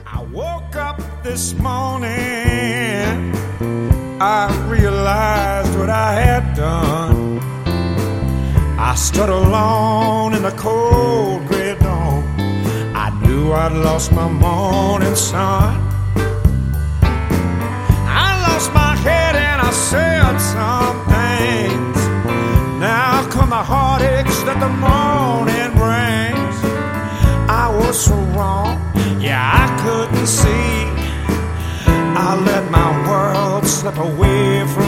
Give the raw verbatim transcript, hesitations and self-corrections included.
I woke up this morning, I realized what I had done. I stood alone in the cold gray dawn. I knew I'd lost my morning sun. I lost my head and I said some things. Now come the heartaches that the morning brings. I was so wrong, yeah, I couldn't see. I let my world slip away from